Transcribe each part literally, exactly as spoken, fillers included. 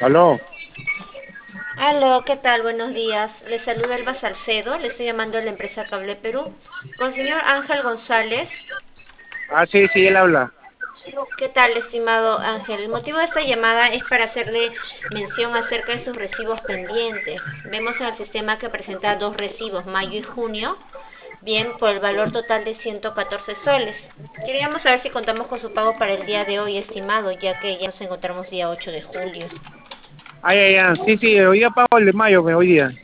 Aló. Aló, ¿qué tal? Buenos días. Le saluda Elba Salcedo, le estoy llamando a la empresa Cable Perú. Con el señor Ángel González. Ah, sí, sí, él habla. ¿Qué tal, estimado Ángel? El motivo de esta llamada es para hacerle mención acerca de sus recibos pendientes. Vemos en el sistema que presenta dos recibos, mayo y junio, bien, por el valor total de ciento catorce soles. Queríamos saber si contamos con su pago para el día de hoy, estimado, ya que ya nos encontramos día ocho de julio. Ay, ay, ay, sí, sí, hoy día pago el de mayo, que hoy día.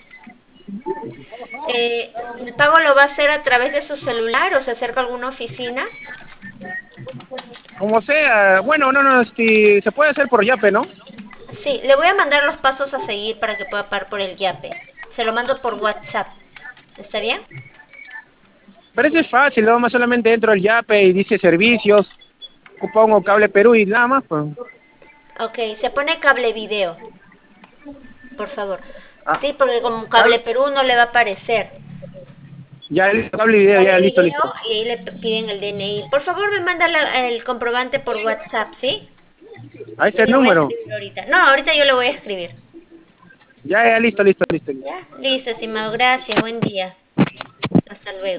Eh, ¿el pago lo va a hacer a través de su celular o se acerca a alguna oficina? Como sea, bueno, no, no, si se puede hacer por Yape, ¿no? Sí, le voy a mandar los pasos a seguir para que pueda pagar por el Yape. Se lo mando por WhatsApp. ¿Está bien? Parece fácil, ¿no? Más solamente entro al Yape y dice servicios, pongo cable Perú y nada más, pues. Ok, se pone cable video, por favor. Ah, Sí, porque como cable cable, Perú no le va a aparecer. ya listo, cable y video, Cable ya listo, video listo. y ahí le p- piden el D N I. Por favor, me manda la- el comprobante por WhatsApp, ¿sí? A Yo ese le voy a número. escribir ahorita. No, ahorita yo le voy a escribir. Ya, ya, listo, listo, listo. ¿Ya? Listo, estimado. Gracias. Buen día. Hasta luego.